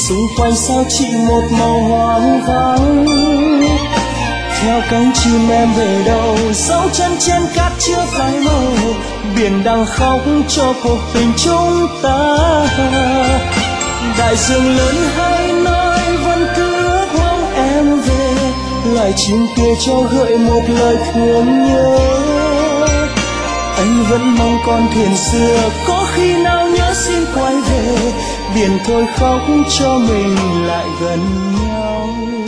xung quanh sao chỉ một màu hoang vắng. Theo cánh chim em về đâu, dấu chân trên cát chưa phai màu, biển đang khóc cho cuộc tình chúng ta. Đại dương lớn hay nói vẫn cứ ước mong em về, lại chim kia cho gợi một lời thương nhớ. Anh vẫn mong con thuyền xưa có khi nào nhớ xin quay về, biển thôi khóc cho mình lại gần nhau.